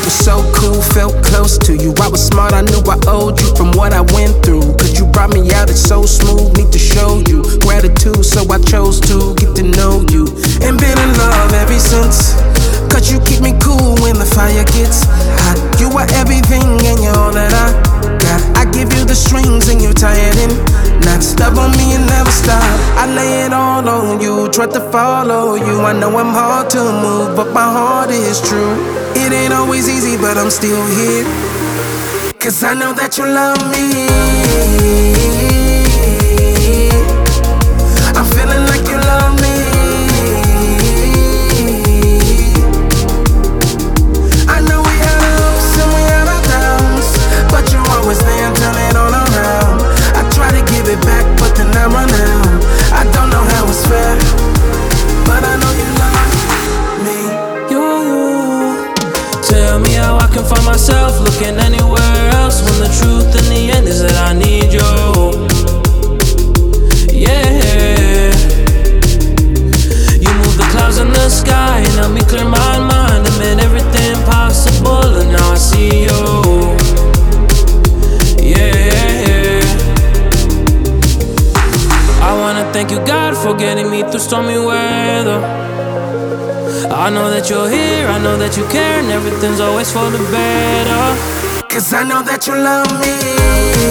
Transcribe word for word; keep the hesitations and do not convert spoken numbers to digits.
was so cool, felt close to you. I was smart, I knew I owed you from what I went through. Cause you brought me out, it's so smooth, need to show you gratitude. So I chose to get to know you and been in love ever since. Cause you keep me cool when the fire gets hot. You are everything and you're all that I got. I give you the strings and you're tired and not stub on me and never stop. I lay it all on you, try to follow you. I know I'm hard to move, but my heart is true. It ain't always easy, but I'm still here. Cause I know that you love me. I'm feeling like you love me. I know we had our ups and we had our downs, but you're always there, turn it all around. I try to give it back, but then I run out. I don't know how it's fair, but I know you love me. You, you. Tell me how I can find myself looking anywhere else, when the truth in the end is that I need you. Yeah. You move the clouds in the sky and help me clear my mind and made everything possible, and now I see you. Yeah. I wanna thank you, God, for getting me through stormy weather. I know that you're here, I know that you care, and everything's always for the better. Cause I know that you love me.